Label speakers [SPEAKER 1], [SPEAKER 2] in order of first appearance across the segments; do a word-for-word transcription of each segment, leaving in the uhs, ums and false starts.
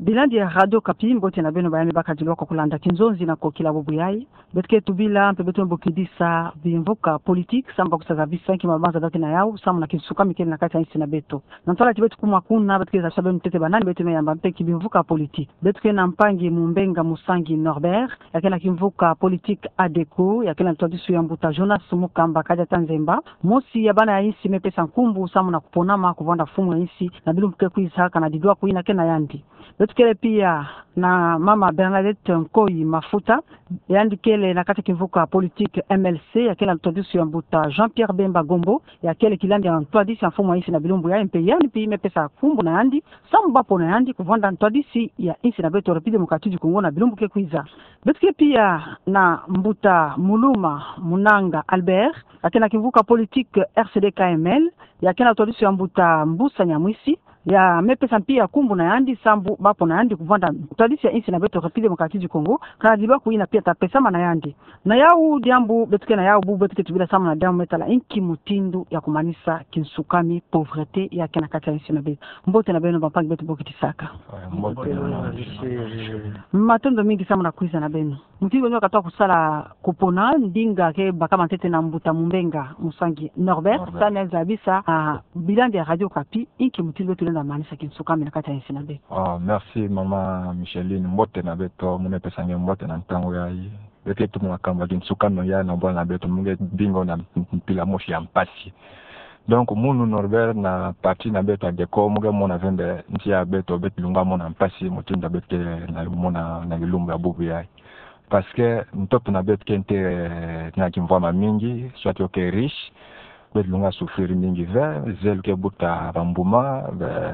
[SPEAKER 1] Bilandi ya Radio Kapi mbote na beno bayani bakadilwa kwa kulanda kinzonzi na kokila bubu yai. Betke tubila mpe betu mbukidisa bimvuka politik samba kusaza bisanki mabanza dati na yao samu na kinsuka mikeli na kati ya isi na beto. Nantwala tibetu kumakuna betke za sabe mtete banani betu meyamba mpe kibimvuka politik. Betke na mpangi mumbenga musangi Norbert yakena kimvuka politik adeko yakena ntwadisu ya mbuta Jonas Mukamba kaja Tanzemba. Mosi ya bana ya isi mepesa nkumbu samu na kuponama kuvanda fumu ya isi na bilu mke kuizaka na didua kuina kena yandi. Betukele pia na mama Bernadette Nkoi Mafuta yandikele na kati kivuka politique M L C yakela ntwadisu ya mbuta Jean-Pierre Bemba Gombo yakele kilandi ya ntwadisi ya mfumu wa isi na bilumbu ya M P yani pi mepesa kumbu na yandi samu bapo na yandi kuvanda ntwadisi ya isi na beto repide mukatiji Kongo na bilumbu ke kuiza. Betukele pia na mbuta Muluma Munanga Albert yakena kivuka politique R C D K M L yakela ntwadisu ya mbuta Mbusa Nyamwisi ya mepesa pia kumbu na yandi sambu bapo na yandi kuvanda tradisi ya insi na beto rapide mkatiji Kongo kana dilwa kuina pia tapesama na yandi na yau diambu betuke na yau bubu betuke tubila sama na damu metala inki mutindu ya kumanisa kinsukami pauvrete ya kena kati ya insi na beto mbote na beno bampangi betu bokitisaka
[SPEAKER 2] mbote na
[SPEAKER 1] matondo mingi sama na kuiza na beno mutigo nyo katoa kusala kupona ndinga ke bakama tete na mbuta mumbenga musangi Norbert, Norbert. Sana zabisa uh, bilandi ya Radio Kapi inki mutindu betu lenda manisa kinsukami na kati ya insi na beto.
[SPEAKER 2] Oh, merci mama Micheline mbote na beto mune pesa nge mbote na ntango ya hii beke tu mwakamba kinsukami ya na mbona na beto munge bingo na mpila moshi ya mpasi. Donc munu Norbert na parti na beto adeko muge mona vende nchi ya beto beto lunga mona mpasi mutinda bete na mona na gilumbu ya bubu ya parce que mtoto na beto kente na kimvama mingi soit yoke riche bet lunga souffrir mingi ve zel ke buta bambuma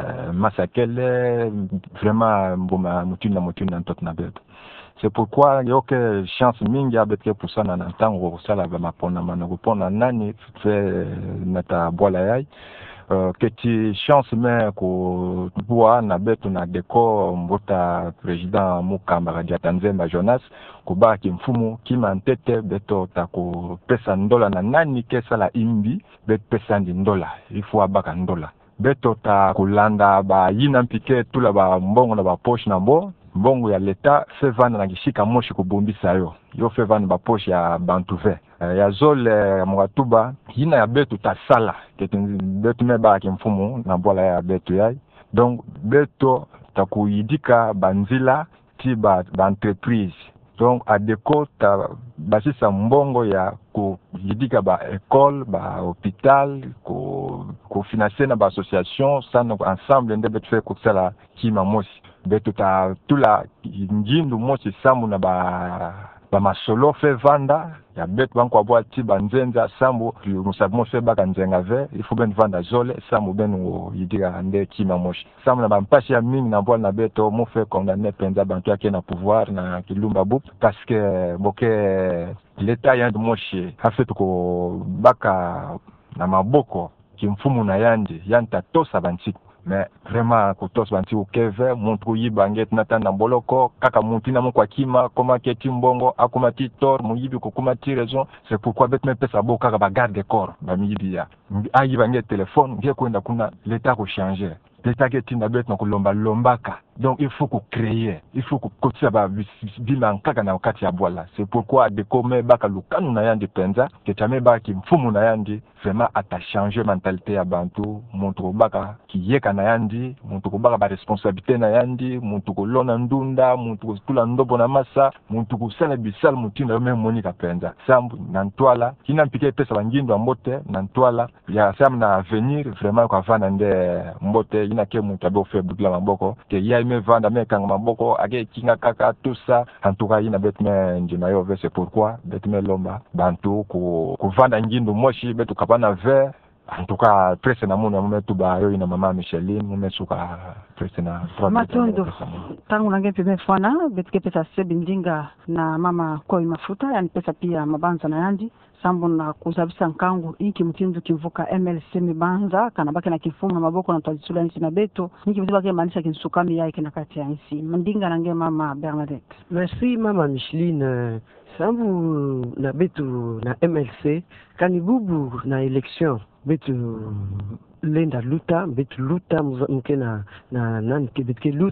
[SPEAKER 2] masakele vraiment mbuma mutuna mutuna mtoto na beto. C'est pourquoi yoke chance mingi abetke pusana na ntango kusala ba mapona manoko pona nani fe nata bola yai uh, keti chance me ko bua na beto na deko mbota president Mukamba kaja Tanzemba Jonas kubaki mfumu kima ntete beto tako pesa ndola na nani kesala imbi bet pesa ndi ndola ifu abaka ndola beto ta kulanda ba yina mpike tula ba mbongo na ba poche na mbo mbongo ya leta fevana na kishika moshi kubumbisa yo yo fevana ba poche ya bantuve uh, ya zole ya mwatuba yina ya beto ta sala ketu beto meba kimfumu na bola ya beto yai donc beto ta kuyidika banzila ti ba, ba entreprise donc adeko ta basisa mbongo ya kuyidika ba école ba hôpital ko ko financer na ba association sana ensemble nde beto fe kusala kima mosi beto ta tula njindu mosi samu na ba ba masolo fe vanda ya beto banko abwa ti banzenza sambu musabmo fe baka nzenga ve ifu ben vanda zole samu benu yidira nde kima moshi samu na bampashi ya mingi na bwa na beto mo fe condamner penza bantu yake na pouvoir na kilumba bup parce que boke l'état ya moshi hafetu ko baka na maboko kimfumu na yandi yanta tosa bantiku mais vraiment kutos banti ukeve muntu yibange tunata na boloko kaka muntu na mukwa kima koma keti mbongo akuma titor muyibi kokuma ti raison c'est pourquoi bet me pesa boka ba garde corps ba miyibi ya ayi bange téléphone ngie kwenda kuna l'état ko changer l'état ke tinda bet na kulomba lombaka donc il faut qu'on crée il faut qu'on kotisa ba bilan kaka na wakati ya bwala c'est pourquoi de comme baka lukanu na yandi penza ke tame ba ki mfumu na yandi vraiment ata changer mentalité ya bantu muntu baka ki yeka na yandi muntu baka ba responsabilité na yandi muntu ko lona ndunda muntu ko tula ndobo na masa muntu ko sala bisal mutinda même monika penza sambu na ntwala kina mpike pesa bangindo mbote na ntwala ya sam na avenir vraiment kwa vana nde mbote ina ke muntu abo fe bugla maboko ke ya me vanda me kanga maboko age kinga kaka tout ça en tout cas ina betme njima yo c'est pourquoi betme lomba bantu ku ku vanda ngindo moshi betu kapana ver en tout cas presse na muna mumetu ba yo ina mama Micheline mumesuka presse na
[SPEAKER 1] matondo tangu nange peme fana betke pesa sebindinga na mama Koi Mafuta yani pesa pia mabanza na yandi sambo na kuzabisa nkangu inki mtindu kivuka M L C mibanza kana baki na kifumu na maboko na talisula nisi na beto inki mtibu baki manisha kinsukami ya iki na kati ya nisi mndinga nange mama Bernadette.
[SPEAKER 3] Merci mama Micheline. Sambu na beto na M L C kanibubu na election beto lenda luta beto luta mke na na nani kebetke luta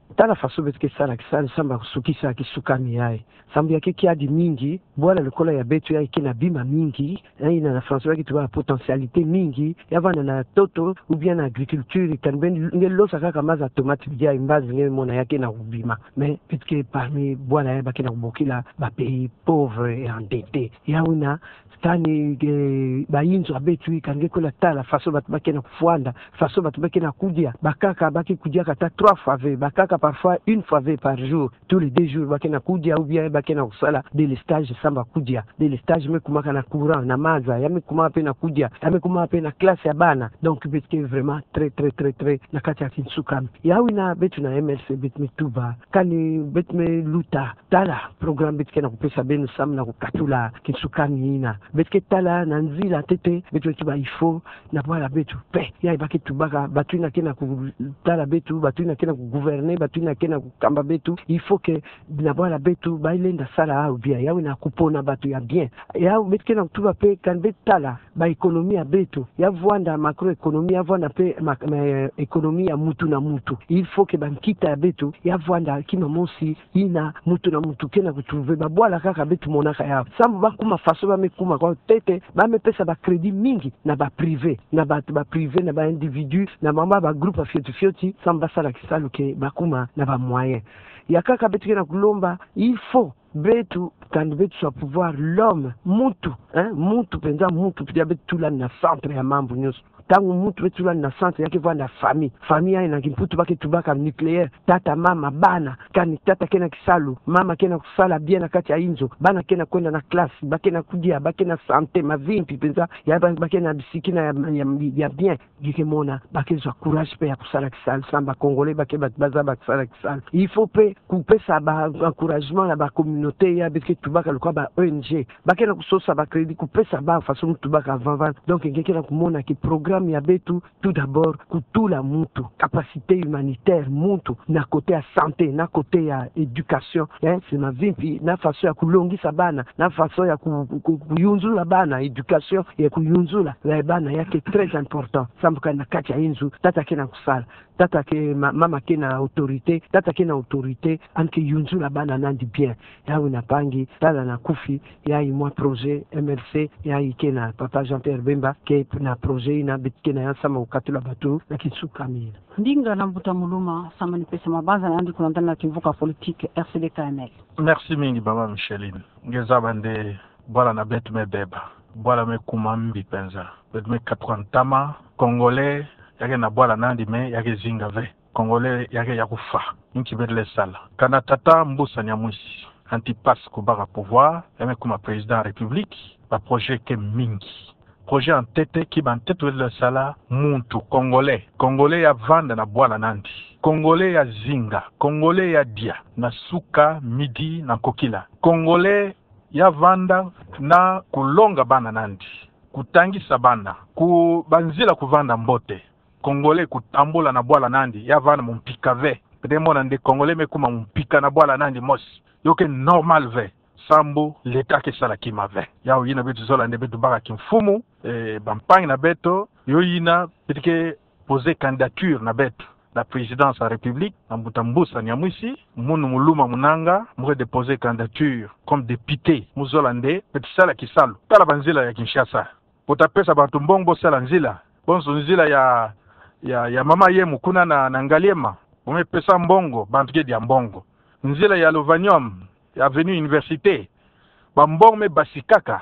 [SPEAKER 3] tala faso betike sala kisala samba kusukisa kisukami yae sambu yake kiadi mingi bwana likola ya betu yae kina bima mingi ina na François yake tuwa potentialité mingi yavana na toto ou bien na agriculture kanben ngelo saka kama za tomate bia imbazi ngene mona yake na ubima mais betike parmi bwana ya bakina kubokila ba pays pauvres et endettés yauna tani e, bayinzo abetu kange kola tala faso batu bakena kufuanda faso batu bakena kudia bakaka baki kudia kata trois fois ve bakaka parfois une fois ve par jour tous les deux jours bakena kudia ou bien bakena kusala de les stages samba kudia de les stages me kumaka na courant na maza yame kuma pe na kudia yame kuma pe na classe ya bana donc betike vraiment très très très très na kati ya kinsukami yawina betu na M L C betme tuba kani betme luta tala programme betike na kupesa benu sam na kukatula kinsukami ina betike tala na nzila tete betu tuba ifo na bwala betu pe ya ibaki tubaka batu ina kena ku tala betu batu ina kena ku gouverner batu ina kena ku kamba betu il faut que na bwala betu bailenda sala au bien ya ina kupona batu ya bien ya betike na tuba pe kan betala ba ekonomia ya betu ya vwanda macroeconomie ya vwanda pe ma, ma, ekonomia ya mutu na mutu il faut que bankita ya betu ya vwanda kima mosi ina mutu na mutu kena kutrouver ba bwala kaka betu monaka ya sambu bakuma faso ba mekuma kwa tete ba mepesa ba credit mingi na ba privé na ba ba privé na ba individu na mama ba groupe fioti fioti samba sala kisalo ke bakuma na ba moyen ya kaka betu kena kulomba il faut betu quand betu soit pouvoir l'homme mutu hein mutu penza mutu pia betu tula na centre ya mambo nyos tangu mutu betu la na centre yake vanda famille famille ina kimputu baki tubaka nucléaire tata mama bana kani tata kena kisalu mama kena kusala bien na kati ya inzo bana kena kwenda na classe bakena kudia bakena santé mavimpi penza ya bakena bisikina ya, ya, ya bien gikemona bakezwa courage pe ya kusala kisalu samba congolais bake baza bakisala kisalu il faut pe kupesa ba encouragement na ba communauté ya beke tubaka lokwa ba O N G bakena kusosa ba crédit kupesa ba façon tubaka avant donc ngekena kumona ki programme ya betu tout d'abord kutula mutu capacité humanitaire mutu na côté ya santé na côté ya éducation hein c'est ma vie na façon ya kulongisa bana na façon ya kuyunzula bana éducation ya kuyunzula la bana yake très important sambuka na kati ya inzu tata kena kusala tata ke ma, mama kena autorité tata kena autorité anke yunzula bana nandi bien yawe na pangi tala na kufi ya moi projet M L C ya ikena papa Jean-Pierre Bemba ke na projet ina bitkena ya sama ukatula batu na kisukami
[SPEAKER 1] ndinga na mbuta muluma sama ni pesa mabanza na andi kuna ndani na kivuka politique R C D K M L.
[SPEAKER 4] Merci mingi mama Micheline ngeza bande bwala na betu mebeba bwala me kumambi penza betu me katwantama congolais yake na bwala nandi me yake zinga ve congolais yake ya kufa nki bedle sala kana tata mbusa nyamwisi antipas kubaka pouvoir yame kuma président république ba projet ke mingi projet en tête qui ban tête de sala muntu congolais congolais ya vanda na bwala nandi congolais ya zinga congolais ya dia na suka midi na kokila congolais ya vanda na kulonga bana nandi kutangisa bana ku banzila kuvanda mbote congolais kutambola na bwala nandi ya vanda mumpika ve pedemo nande congolais mekuma mumpika na bwala nandi mos yoke normal ve sambu leta ke sala kima ve yao yina betu zola nde betu baka kimfumu e, bampangi na beto yo yina petike poser candidature na betu la présidence de la République na Mbutambusa Nyamwisi munu muluma munanga mure déposer candidature comme député muzola nde betu sala kisalu tala banzila ya Kinshasa potapesa bantu mbongo sala nzila bonso nzila ya ya ya mama ye mukuna na, na ngaliema bome pesa mbongo bantu ke dia mbongo nzila ya Lovanium ya avenue université bambongo me basikaka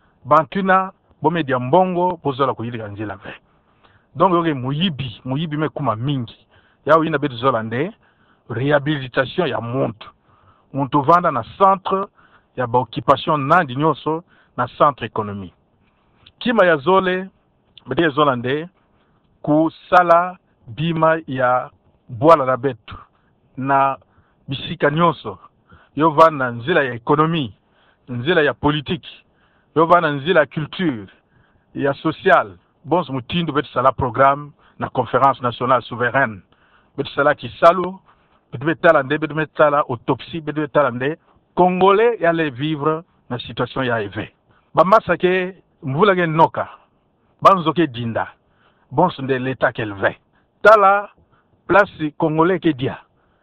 [SPEAKER 4] bantuna bome dia mbongo pozola kuyilika nzila ve donc yoke muyibi muyibi me kuma mingi yao ina betu zola nde réhabilitation ya muntu muntu vanda na centre ya ba occupation nandi nyoso na centre économie kima ya zole bede zola nde ku sala bima ya bwala na betu na bisika nyoso yo vanda nzila ya économie nzila ya politique yo vanda nzila ya culture ya social bons mutindo betu sala programme na conférence nationale souveraine betu sala kisalu betu betala nde betu betala autopsie betu betala nde congolais ya le vivre na situation ya eve bamasa ke mvula ke noka banzo ke dinda bons nde l'état qu'elle veut tala place congolais ke dia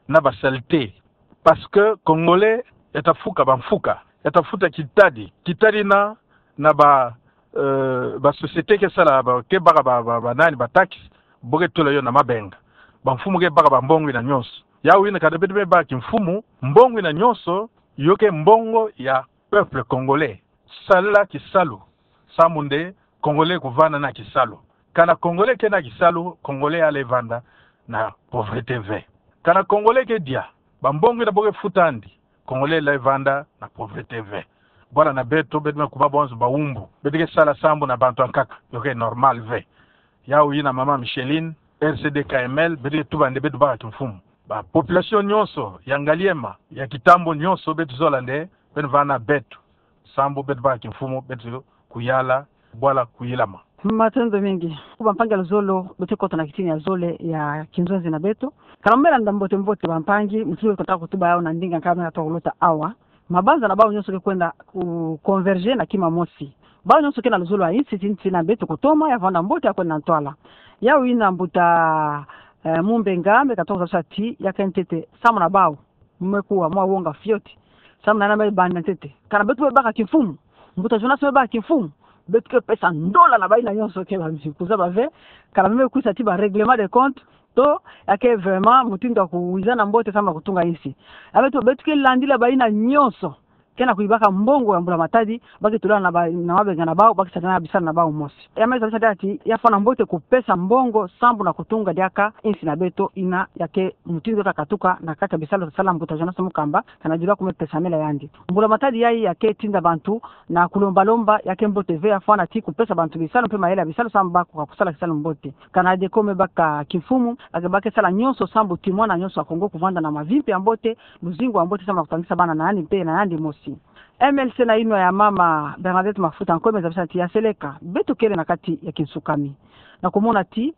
[SPEAKER 4] na basalite parce que congolais yatafuka bamfuka yatafuta kitadi kitadi na na ba uh, ba société ke sala ba ke baka ba ba, ba nani ba tax boke tola yo na mabenga bamfumu ke baka bambongo na nyonso yawo ina kada bete ba kimfumu mbongo na nyonso yoke mbongo ya peuple congolais sala kisalu samunde congolais kuvana na kisalu kana congolais ke na kisalu congolais ale vanda na pauvreté ve kana congolais ke dia bambongo na boke futandi congolais la vanda na pauvreté ve bwana na beto beto na kuma bonzo baumbu beto ke sala sambu na bantu ankaka yoke normal ve yawo ina mama Micheline R C D K M L beto tubande beto ba kimfumu ba population nyonso ya ngaliema ya kitambo nyonso beto zolande beto vana beto sambu beto ba kimfumu beto kuyala bwala kuyilama
[SPEAKER 1] matendo mingi kuba mpanga luzolo bote kota na kitini ya zole ya kinzonzi na beto karamela ndambote mbote bampangi mtuwe kutaka kutuba yao na ndinga kama na tolota awa mabanza na bao nyonso ke kwenda ku converger na kima mosi bao nyonso ke na luzolo ya insi na beto kutoma ya vanda mbote ya kwenda ntwala yao ina mbuta uh, mumbe ngambe katoka sati ya kentete samu na bao mmekuwa mwa uonga fioti samu na namba banda tete kana beto baka kifumu mbuta jona sema baka kifumu betu ke pesa ndola na baina nyonso ke ba msikuza bave kana meme kuisa tiba règlement de compte to yake vraiment mutindo kuuzana mbote kama kutunga isi abetu betu ke landila baina nyonso kena kuibaka mbongo ya mbula matadi baki tulana na ba, na wabenga na bao baki satana bisana na bao mosi yameza bisata ati yafana mbote kupesa mbongo sambu na kutunga diaka insi na beto ina yake mutindo takatuka na kata bisalo sala mbuta jana somo kamba kana jula kume pesa mela yandi mbula matadi yai yake tinda bantu na kulomba lomba yake mbote ve afana ti kupesa bantu bisalo pema hela bisalo samba kwa kusala kisalo mbote kana de kome baka kifumu akabake sala nyonso sambu timona nyonso akongo kuvanda na mavimpi ya mbote luzingo ya mbote sama kutangisa bana na yani mpe na yandi mosi M L C na ino ya mama Bernadette Mafuta nkome za bisati ya seleka beto kele na kati ya Kinsukami na kumona ti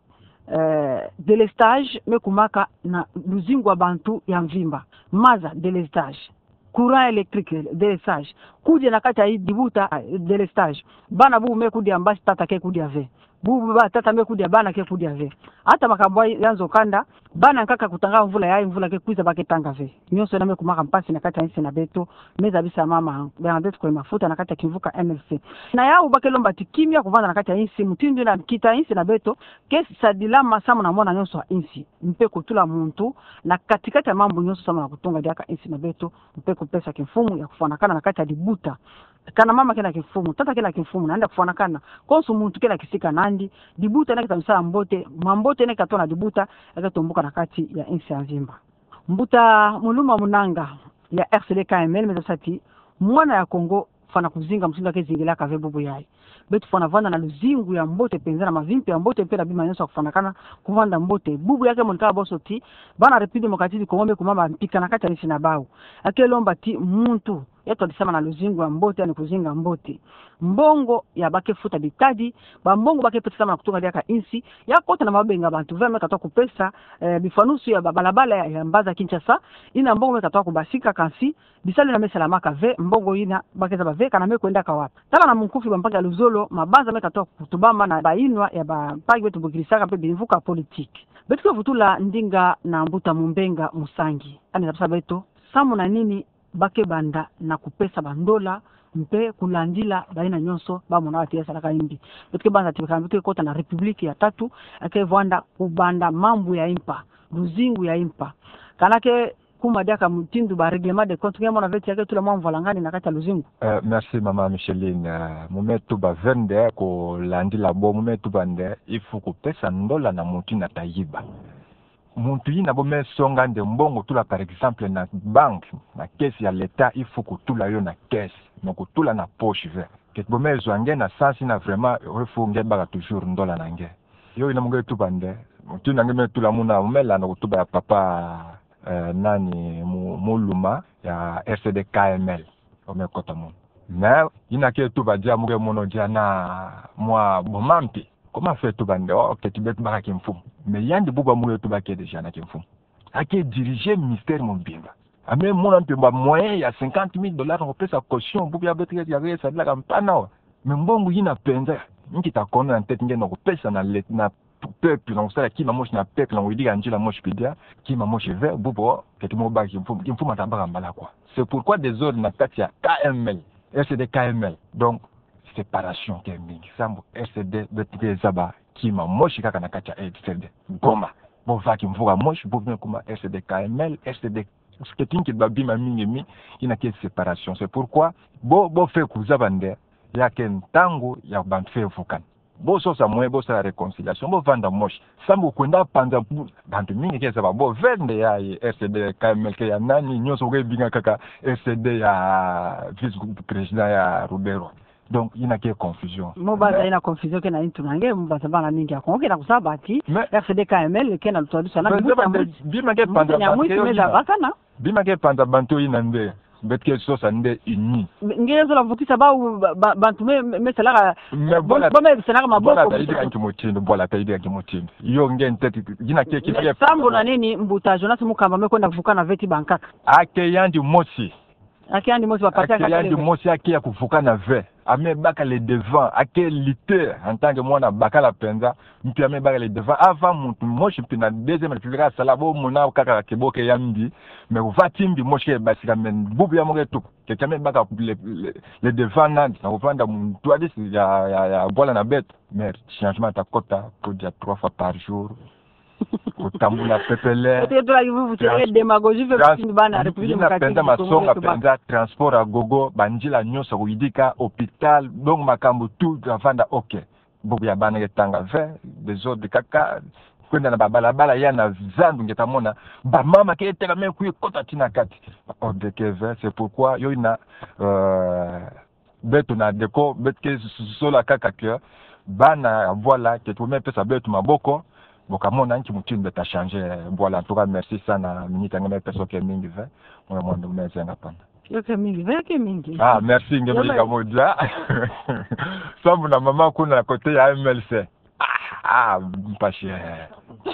[SPEAKER 1] eh, delestage mekumaka na luzingu wa bantu ya mvimba maza delestage courant électrique delestage kuje na kati ya hii dibuta delestage bana bubu mekudi ambasi tata ke kudi ave bubu ba tata mekudi bana ke kudi ave hata makabwa yanzo kanda bana nkaka kutanga mvula yai mvula ke kuiza bake tanga ve nyonso na mekumaka mpasi na kati ya insi na beto meza bisa mama Bernadette kwa mafuta na kati ya kivuka M L C na yao bake lomba tikimia kuvanda na kati ya insi mutindo na kita insi na beto kesi sadilama samu na mwana nyonso wa insi mpe kutula muntu na katikati ya mambo nyonso samu na kutunga diaka insi na beto mpe kupesa kifumu ya kufanakana na kati ya dibuta kana mama kena kifumu tata kena kifumu naenda kufanakana konsu muntu kena kisika nandi dibuta na kitamisa mbote mambote ne katona dibuta akatombuka na kati ya insi ya nzimba mbuta muluma munanga ya R C D K M L mezasati mwana ya Kongo fana kuzinga msinda ke zingila ka vebubu yai betu fana vanda na luzingu ya mbote penzana mavimpi ya mbote pera bima nyonso kufanakana kuvanda mbote bubu yake mulika boso ti bana repide mokatidi komombe kumama mpika na kati ya nisi na bao akelomba ti muntu yeto alisema na luzingu ya mbote yani kuzinga mbote mbongo ya bake futa bitadi ba mbongo bake pesa na kutunga diaka insi ya kota na mabenga bantu vema katoa kupesa eh, bifanusu ya balabala ya, ya mbaza Kinshasa ina mbongo katoa kubasika kansi bisali na mesa la maka ve mbongo ina bake za bave kana me kwenda kawapi tala na mkufi bampaka luzolo mabanza me katoa kutubamba na bainwa ya bampagi wetu bugirisaka pe bivuka politique betu vutula ndinga na mbuta mumbenga musangi ani napasa beto samu na nini bake banda na kupesa bandola mpe kulandila baina nyonso ba mona watia salaka imbi betike banza tikambi kota na republiki ya tatu ake vanda kubanda mambo ya impa luzingu ya impa kanake kuma diaka mtindu ba règlement de compte ngemo na veti yake tula mambo langani na kata luzingu.
[SPEAKER 2] Uh, merci mama Micheline uh, mumetu ba vende ko landila bo mumetu bande ifu kupesa ndola na mutu na tayiba muntu yina bome songa nde mbongo tula par exemple na banque na caisse ya l'etat il faut kutula yo na caisse na kutula na poche ve ke bome zwange na sasi na vraiment refu ngeba toujours ndola nange yo ina munge tubande mutu nange metula muna umela na kutuba ya papa eh, nani muluma ya R C D K M L ome kota mu mais ina ke tuba dia munge mono dia na moi bomampi. Comment faire tout bande? Oh, que tu bêtes marquer un fou. Mais il y a des bouba mouillés tout baquet déjà na fou. À qui diriger le ministère mon bien. À même mon un peu moyen, il y a cinquante mille dollars on peut sa caution pour bien bêter il y avait ça de la campagne. Mais bon, il y a peine. Ni qui t'a connu en tête, il y a une repèse na na peuple donc ça qui m'a moche na peuple on dit anji la moche pédia qui m'a moche vert bobo que tout mon bag il faut il faut m'attendre mbala quoi. C'est pourquoi des ordres na kati ya K M L R C D K M L donc séparation qui est mingi sambo R C D betike zaba qui m'a moche kaka na kati ya R C D goma bon va qui mvuga moche bon bien comme R C D K M L R C D ce que tu qui doit bima mingi mi il n'a que séparation. C'est pourquoi bo bo fait kuzaba nde ya ken tango ya bantu fait vukan bo so sa moye bo sa réconciliation bo vanda moche sambo kwenda panza bantu mingi kesa ba bo vende ya R C D K M L ke ya nani nyoso ke binga kaka R C D ya vice président ya Rubero. Donc il n'y a que confusion.
[SPEAKER 1] Moba il y a confusion que na intunange moba sabana mingi ya konke na kusabati R C D K M L ke na lutwadu sana
[SPEAKER 2] bima ke panza
[SPEAKER 1] bantu
[SPEAKER 2] bima ke panza bantu inande betke so sande uni
[SPEAKER 1] ngezo la vukisa ba bantu me me salara
[SPEAKER 2] bo
[SPEAKER 1] me salara maboko
[SPEAKER 2] bola taidi kanki motindo bola taidi kanki motindo yo ngente gina ke ki
[SPEAKER 1] sambo na nini mbuta Jonas Mukamba me kwenda kuvuka na veti bankaka
[SPEAKER 2] ake yandi mosi
[SPEAKER 1] ake yandi mosi bapata
[SPEAKER 2] ake yandi mosi ake ya kuvuka na ve ame baka le devant ake liter en tant que moi na baka la penza mpi ame baka le devant avant mutu moshi mpi na deuxième république salabo mona kaka keboke yambi mais va timbi moshi basika men bubu ya moreto ke kame baka le le devant na na uvanda mtu adisi ya ya ya bola na bête mais changement ta quota pour dire trois fois par jour kutambula pepele
[SPEAKER 1] démagogie fait bana république
[SPEAKER 2] penda masonga penda transport à gogo banjila nyoso kuidika hôpital donc makambo tout avanda OK bobu ya bana ketanga ve des autres kaka kwenda na babala bala yana zandu ngetamona ba mama keteka même kuyi kota tina kati on de keve c'est pourquoi yo ina euh beto na deko betke sola kaka que bana voilà que tout même pesa beto maboko bokamona nki mutini beta changer voilà en tout cas merci sana minita ngame peso ke mingi ve moi moi ndo meze ngapanda
[SPEAKER 1] yoke mingi ve ke mingi
[SPEAKER 2] ah merci ngeme kamoja sababu na mama kuna kote ya M L C ah pas cher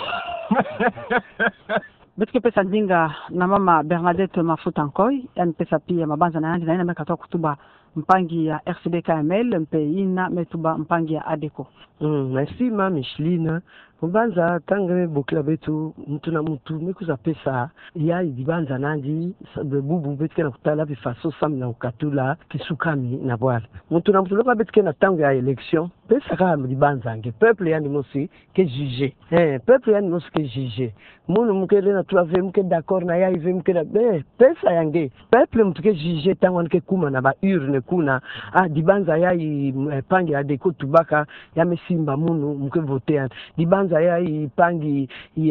[SPEAKER 1] betike pesa ndinga na mama Bernadette Mafuta Nkoi yani pesa pia mabanza na yandi na ina mekatoa kutuba mpangi ya R C D K M L mpe ina metuba mpangi ya ADECO.
[SPEAKER 3] Mm, merci ma Micheline. Mbanza tangre bokla betu mtu na mtu mekuza pesa ya dibanza nandi bubu betike na kutala bifaso sam na ukatula kisukami na bwala. Mtu na mtu loka betike na tango ya election pesa kama dibanza nge peuple yani mosi ke juger. Eh peuple yani mosi ke juger. Munu mukele na tuave mke d'accord na ya ive mke na eh pesa yange peuple mtu ke juger tango nke kuma na ba urne kuna ah dibanza ya pangi ya ADECO tubaka ya mesimba munu mke voter dibanza ya pangi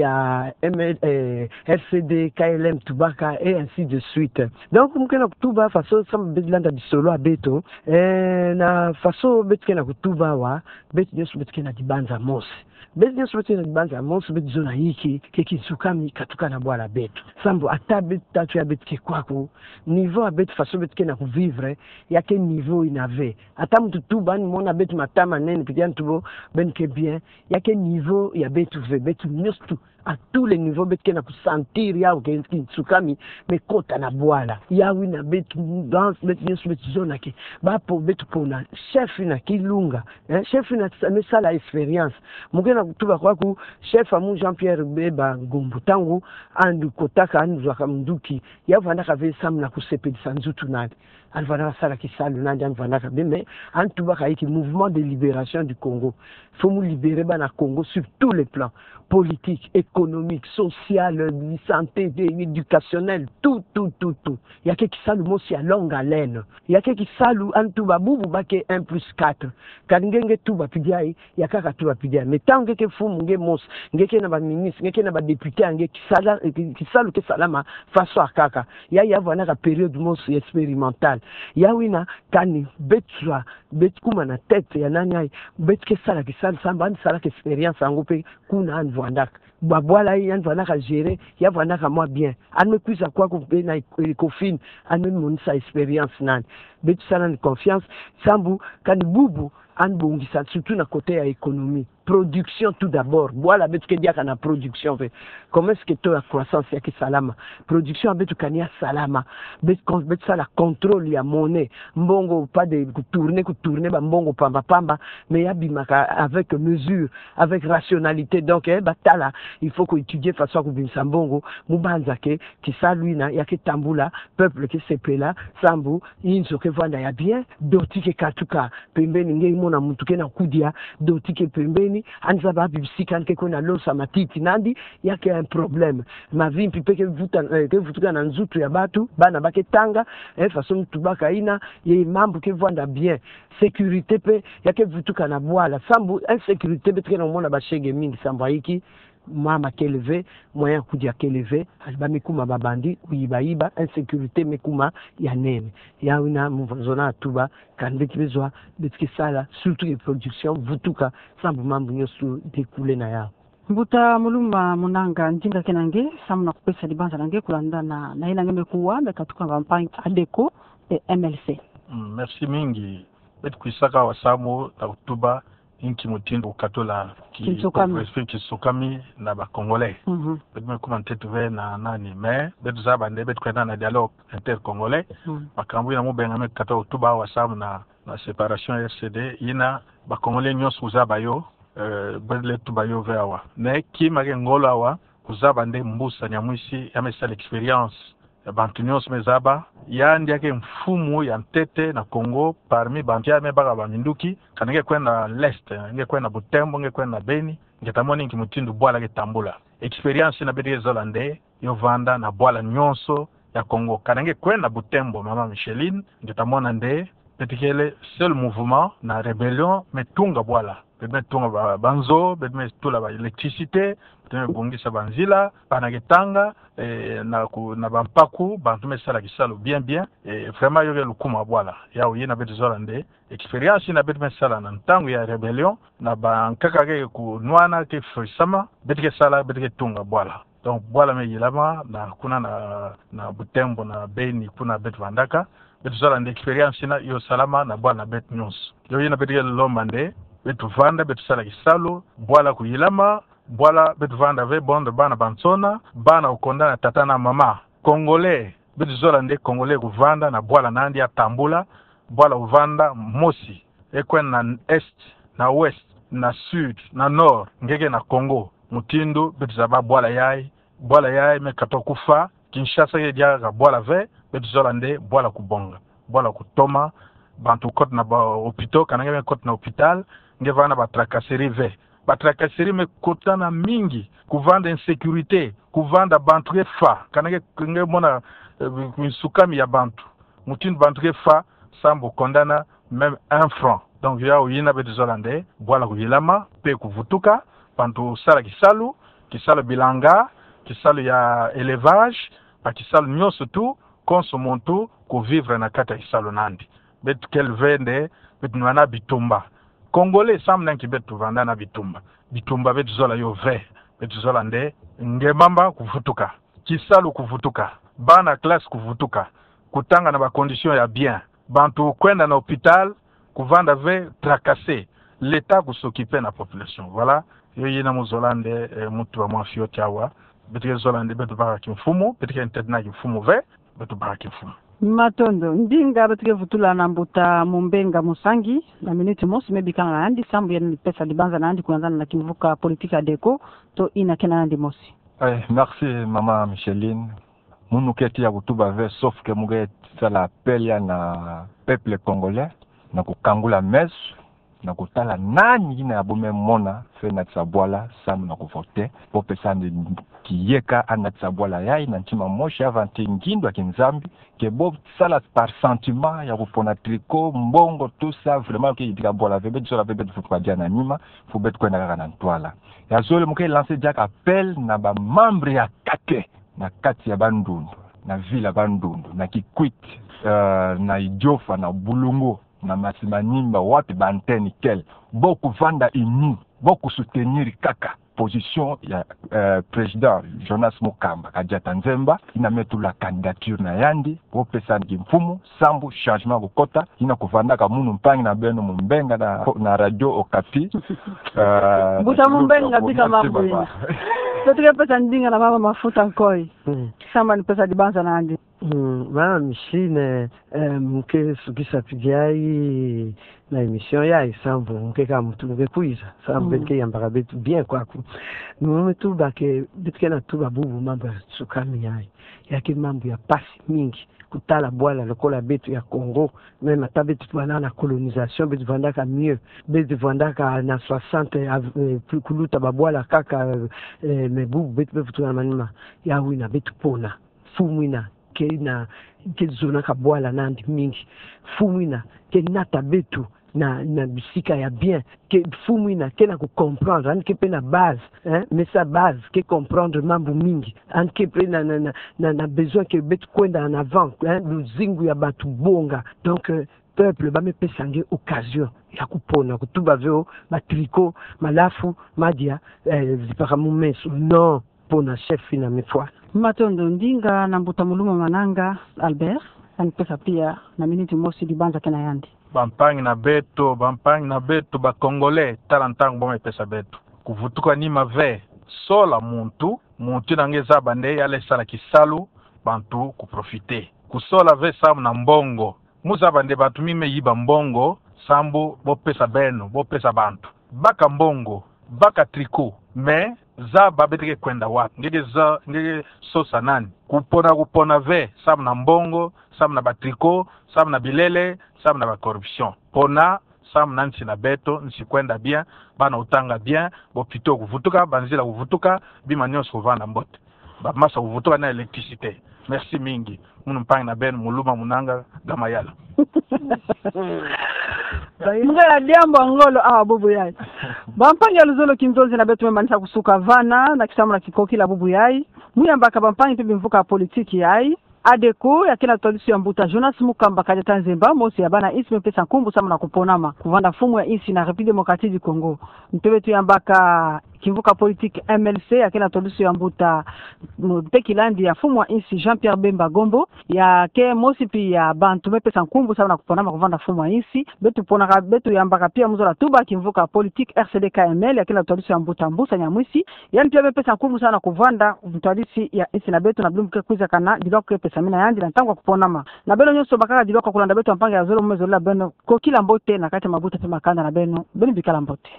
[SPEAKER 3] ya M L, eh, R C D K L M tubaka et ainsi de suite. Donc mke na kutuba faso sam bedlanda disolo abeto eh na faso betke na kutuba wa bet nyoso betke na dibanza mosi bet nyoso betke na dibanza mosi bet zona hiki keki sukami katuka na bwala betu sambo atabe tatu ya betke kwako niveau abet faso betke na kuvivre yake niveau inave ata mtu tuba ni mona betu matama nene pitia ntubo benke bien yake niveau ya betu ve betu nyosto à tous les niveaux betke na kusentir ya ukenski sukami mekota na bwala yawi na betu dans betu nyoso betu zona ke ba po betu pona chef na kilunga eh chef na mesala experience mukena kutuba kwaku chef amu Jean-Pierre Beba Ngombo tangu andu kotaka andu akamnduki yavanda kave samna kusepedisa nzutu nandi alvana sala kisalu nandi alvana kabeme antuba kaiki mouvement de libération du Congo faut nous libérer bana Congo sur tous les plans politique, économique, social, santé, éducationnel, tout, tout, tout, tout. Il y a quelqu'un qui salue aussi à longue haleine. Il y a quelqu'un qui salue en tout bas, boubou baké un plus quatre. Quand ngenge tout bas pidiaï, il y a kaka tout bas pidiaï. Mais tant que fou ngenge mos, ngeke na ba ministre, ngeke na ba député, ngeke qui sala, qui salue que salama face à kaka. Il y a y a voilà la période mos expérimentale. Il y a wina kani betwa, betkuma na tête ya nani betke sala qui sala samba sala expérience ngopé kuna anvo andaka babwala yi yanzu anaka gérer ya vanaka moi bien an me kuisa kwa ko be na ekofin an me monisa experience nani betu sana ni confiance sambu kani bubu an bongisa surtout na côté ya économie production tout d'abord. Voilà, betu ke dia kana production fait. Comment est-ce que to la croissance ya ki salama? Production betu kania salama. Betu betu ça la contrôle ya monnaie. Mbongo pas de tourner ku tourner ba mbongo pamba pamba, mais ya bimaka avec mesure, avec rationalité. Donc eh batala, il faut qu'on étudie façon ku bimsa mbongo, mubanza ke ki saluina ya ke tambula, peuple ke sepela, sambu, inzo ke vanda ya bien, doti ke katuka, pembeni nge mona mutuke na kudia, doti ke pembeni, anza ba bibisika nke kona losa matiti nandi, ya ke un problème. Ma vie mpipe ke vuta ke vutuka na nzutu ya batu, bana bake tanga, eh façon tubaka ina, ye mambu ke vanda bien. Sécurité pe, ya ke vutuka na boala, sambu insécurité betre na mona ba shege mingi sambu hiki. Mama keleve, moyen kudia keleve, alba mikuma babandi, uiba iba, insécurité mikuma ya nene. Ya una mvazona tuba, kan bekibezwa, betike sala, surtout les productions, vutuka, sambu mambu nyosu découlé na ya.
[SPEAKER 1] Mbuta muluma munanga njinga kenange, samu na kupesa libanza nange kulanda na na ina ngeme kuwa, bekatuka kampanye ADECO et M L C.
[SPEAKER 4] Mm, merci mingi. Bet kuisaka wa samu na utuba, inki mutindo ukatola kisukami na ba congolais.
[SPEAKER 1] Mhm.
[SPEAKER 4] Bet me komante tuve na nani mais bet zaba nde bet kwenda na dialogue inter-congolais. Makambu ina mubenga me kato utuba wa samu na na séparation R C D ina ba congolais nyonso uzaba yo euh bet le tuba yo vewa. Ne ki mage ngolo awa uzaba nde mbusa nyamwisi yamesa l'expérience ya bantu nyonso mezaba ya ndiake mfumu ya mtete na Congo parmi bantia me baka baminduki kanenge kwenda l'est nge kwenda Butembo nge kwenda Beni ngetamoni nkimutindu bwala ke tambula experience na bede zolande yo vanda na bwala nyonso ya Congo kanenge kwenda Butembo mama Micheline ngetamona nde petikele seul mouvement na rébellion metunga bwala bedme tunga banzo bedme tula ba électricité bedme bongisa banzila panaketanga eh, na ku na bampaku bantu mesala kisalo bien bien et vraiment yoge lukuma bwala ya uyina betu zolande expérience na betu mesala na ntango ya rébellion na bankaka ke ku nwana ke frisama betu sala betu tunga bwala donc bwala me yilama na kuna na na Butembo na Beni kuna betu vandaka betu zolande expérience na yo salama na bwala na betu nyonso yo yina betu lombande betu vanda betu sala kisalo bwala kuyilama bwala betu vanda ve bonde bana bansona bana ukonda na tata na mama congolais betu zolande congolais kuvanda na bwala nandi ya tambula bwala uvanda mosi ekwen na est na west na sud na nord ngeke na Congo mutindu betu zaba bwala yai bwala yai me katokufa Kinshasa ye dia ga bwala ve betu zolande bwala kubonga bwala kutoma bantu kote na ba hôpital kanenge me kote na hôpital ngevana ba tracasserie ve ba tracasserie me kotana mingi kuvanda insécurité kuvanda bantu fa kanenge nge mona misukami ya bantu mutindu bantu fa sambo kondana même un franc donc ya uyina betu zolande bwala kuyilama pe kuvutuka bantu sala kisalu kisalu bilanga kisalu ya élevage pa kisalu nyonso tu consomme tout ko vivre na kata kisalu nandi betu kel vende betu nwana bitumba congolais sam nanki betu vanda na bitumba bitumba betu zola yo ve betu zola nde ngemamba kuvutuka kisalu kuvutuka bana classe kuvutuka kutanga na ba condition ya bien bantu kwenda na hôpital kuvanda ve tracasser l'état s'occuper na population voilà yo yina muzolande e, mutu wa mwafio tiawa betu zolande betu baka kimfumo betu intedna kimfumo ve betu baka kimfumo
[SPEAKER 1] Matondo ndinga betuke vutula na mbuta mumbenga musangi na minute mosi mebikana na andi sambu ya pesa libanza na andi kuanzana na kivuka politika ADECO to ina kena andi mosi.
[SPEAKER 2] Eh, merci mama Micheline. Munu keti ya kutuba ve sauf que muge sala appel ya na peuple congolais na kukangula mes na kutala nani ina ya bome mona fe na tsabwala samu na kuvote po pesa ndi kiyeka ana tsabwala ya ina ntima moshi avanti ngindo ya kinzambi ke bo sala par sentiment ya kupona tricot mbongo tout ça vraiment ki itika bwala vebe tsola vebe tfupa dia na nima fu bet kwenda kaka na ntwala ya zole muke lancer dia appel na ba membre ya kake na kati ya bandundu na villa bandundu na Kikwit uh, na Idiofa na Bulungu na Masimanimba wapi banteni kel boku vanda inu boku soutenir kaka proposition ya uh, president Jonas Mukamba Kadiata Nzemba ina metu la candidature na yandi po pesa ngimfumu sambu changement kokota ina kuvandaka munu mpangi na beno mumbenga na na radio Okapi
[SPEAKER 1] uh, buta mumbenga bika mambo Tutuke pesa ndinga na mama mafuta nkoi. Mm. Sama ni pesa dibanza na andi.
[SPEAKER 3] Mm. Mama mishine mke sukisa pigiai na emission ya sambo mke kama mtu mke kuiza. Sambo mke yambaka betu bien kwaku. Nume tu bake bitke na tu babubu mambo ya sukami yai. Yaki mambo ya pasi mingi. Kutala bwala lokola betu ya Congo. Mema ta betu tuwana na colonisation betu vandaka mieux. Betu vandaka na soixante plus kuluta babwala kaka eh, mebubu betu betu tuwana manima. Ya wina betu pona. Fumwina ke na ke zona kabwala nandi mingi. Fumwina ke nata betu na na bisika ya bien ke fumwina ke na ku comprendre an ke pe na base hein mais sa base ke comprendre mambo mingi an ke pe na na na, na besoin ke betu kwenda en avant hein luzingu ya batu bonga donc euh, peuple ba me pesange occasion ya kupona kutuba veo ba tricot malafu madia eh, zipaka mumeso non pona chef na mefwa
[SPEAKER 1] Matondo ndinga na mbuta muluma mananga Albert anipesa pia na miniti mosi dibanza kena yandi
[SPEAKER 4] bampangi na beto bampangi na beto ba Congolais talantango boma pesa beto kuvutuka ni mave sola muntu muntu nangeza bande yale sala kisalu bantu kuprofite kusola ve samu na mbongo muza bande batu mime yiba mbongo sambu bo pesa beno bo pesa bantu baka mbongo baka tricot me za babeteke kwenda wapi ngege za ngege sosa nani kupona kupona ve samu na mbongo samu na batricot samu na bilele samu na ba corruption pona samu na nsi na beto nsi kwenda bien bana utanga bien bo pito kuvutuka banzila kuvutuka bima nyonso kuvanda mbote ba masa kuvutuka na electricité. Merci mingi munu mpangi na ben muluma munanga gamayala
[SPEAKER 1] Mga diambo ngolo awa bubu yai. Bampangi ya luzolo kinzozi na betu memanisa kusuka vana na kisamu na kikoki la bubu yai. Muya mbaka bampangi pibi mvuka politiki yai. Adeko ya kila tolisi ya mbuta Jonas Mukamba Kadiata Nzemba mosi ya bana isi mepesa kumbu sama na kuponama kuvanda fumu ya isi na République Démocratique du Congo. Mpebe tu ya mbaka kimvuka politique M L C ya kila tolisi ya mbuta Pekilandi ya fumu ya isi Jean-Pierre Bemba Gombo ya ke mosi pi ya bantu mepesa kumbu sama na kuponama kuvanda fumu ya isi betu ponaka betu ya mbaka pia mzola tuba kimvuka politique R C D K M L ya kila tolisi ya mbuta Mbusa Nyamwisi yani pia mepesa kumbu sana kuvanda mtolisi ya isi na betu na blumke kuiza kana diloko samina yandi na tango kuponama na beno nyoso bakaka diloko kulanda betu ampange ya zolo mwezo la beno ko kila mbote na kati mabuta pe makanda na beno beno bikala mbote